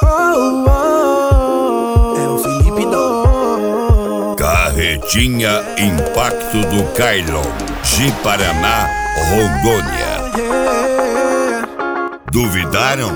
É o Felipe Dom. Carretinha Impacto do Kailon, de Paraná, Rondônia. Duvidaram?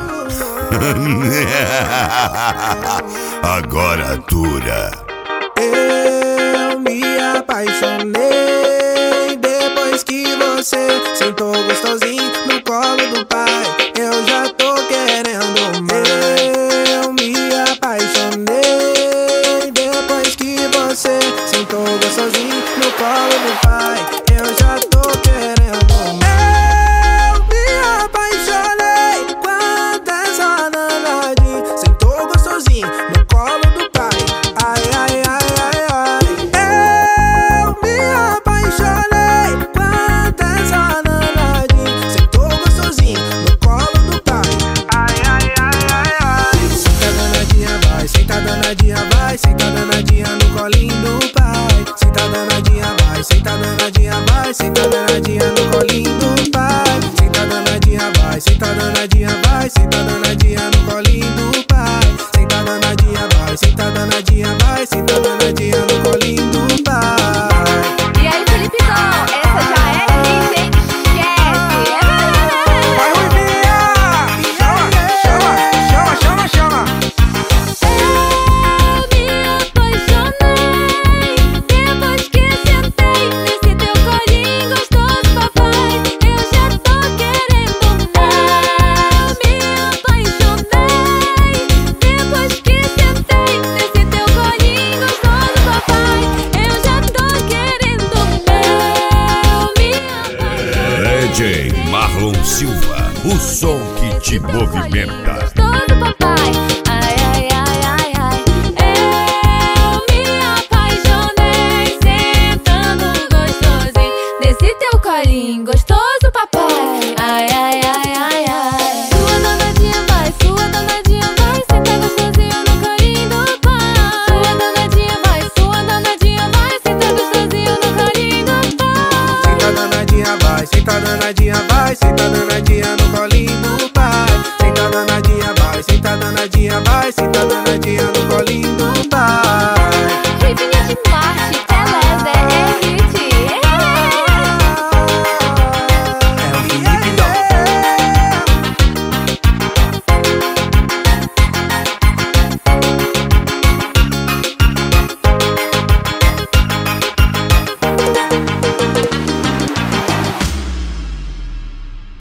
Agora dura. Eu me apaixonei depois que você sentou gostosinho no colo do pai. Eu já tô querendo mais. Eu me apaixonei depois que você sentou gostosinho no colo do pai. Eu já tô querendo mais. Eu me apaixonei quando essa danadinha sentou gostosinho no colo do pai. Ai, ai, ai, ai, ai. Eu me apaixonei quando essa danadinha sentou gostosinho no colo do pai. Ai, ai, ai, ai, ai. Senta danadinha, vai, senta danadinha, vai, senta danadinha no colinho do pai. Senta danadinha, vai, senta danadinha, vai, senta danadinha no colinho do pai. Senta danadinha, vai, senta danadinha, vai, senta danadinha no colinho do pai. Senta danadinha, vai, senta danadinha, vai, senta danadinha no colinho do pai. E aí, Felipe Dom, essa já é hit, hein? Esquece! Vai, Ruivinha! Chama, chama, chama, chama, chama. Eu me apaixonei depois que sentei nesse teu colinho gostoso, papai. Eu já tô querendo mais. Eu me apaixonei depois que sentei nesse teu colinho gostoso, papai. Eu já tô querendo mais. DJ Marlon Silva, o som que te movimenta. Gostoso, papai.